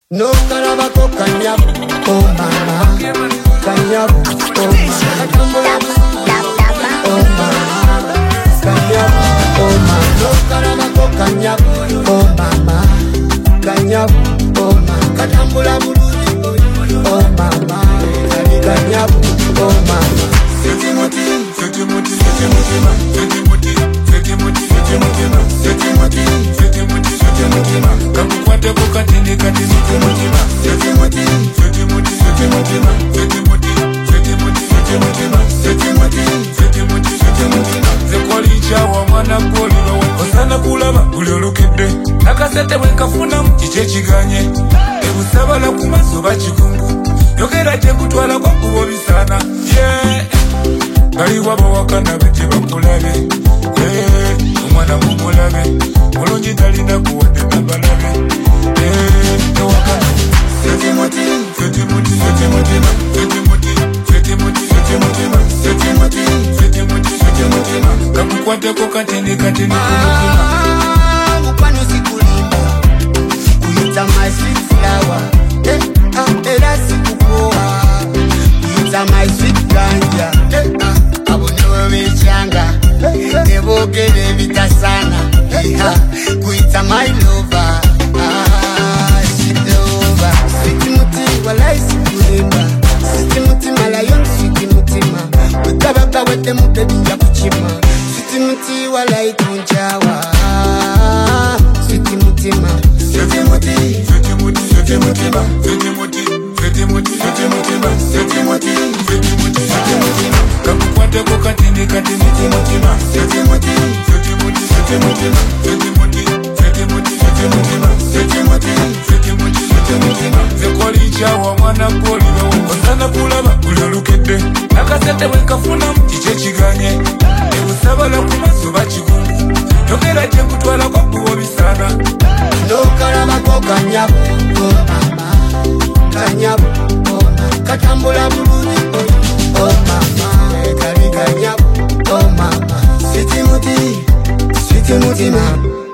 No karabako kanyabu, oh mama, kanyabu, oh mama, oh mama, kanyabu, oh mama. No karabako kanyabu, oh mama, kanyabu, oh mama, katambula buluri, oh mama, kanyabu, oh mama. Seti muti, seti muti, seti muti ma, seti muti, seti muti, seti muti ma, seti muti, seti muti, seti muti ma. Kakukwate kukatini katini seti muti ma, seti muti, seti muti, seti muti ma, seti muti, seti muti, seti muti ma, seti muti, seti muti, seti muti ma. Zekoli chawa mwana koli bawe, osana kulaba uliolukide. Nakasete wekafuna mchiche chiganye, ebusaba la kumasoba chikungu. Yokera tekutwala kwa kubobi sana, yeah. Bali wabo wakana bete bakulabe, umwana mukulabe, mulungi talina kuwade nabalabe, wakana. Seti muti, seti muti, seti muti ma, seti muti, seti muti, seti muti ma, seti muti, seti muti, seti muti ma. Kakukwate kokatini katini kumuti ma. Mupano sikulimba, kuita my sweet flower, era sikupoa, kuita my sweet ganja, abonewe mechanga, eboke devita sana, kuita my lover, sweet lover. Sweet muti walai sikulimba, sweet muti malayon sweet muti ma, utabaka wete mubebi ya kuchima, sweet muti walai kunchawa, sweet muti ma, sweet muti, sweet muti, sweet muti ma, sweet muti, sweet muti, sweet muti ma, sweet muti, sweet muti, sweet muti ma. Kakukwate kokatini katini muti ma, sweet muti, sweet muti, sweet muti ma, sweet muti, sweet muti, sweet muti ma, sweet muti, sweet muti, sweet muti ma. Zekoli chawa mwana koli bawe, osana kulaba uliolukide. Nakasete wekafuna mchiche chiganye, ebusaba la kumasoba chikungu. Yokera tekutwala kwa kubobi sana. No karabako kanyabu, oh mama, kanyabu, oh mama, katambula buluri, oh mama, kari kanyabu, oh mama. Sweet muti ma.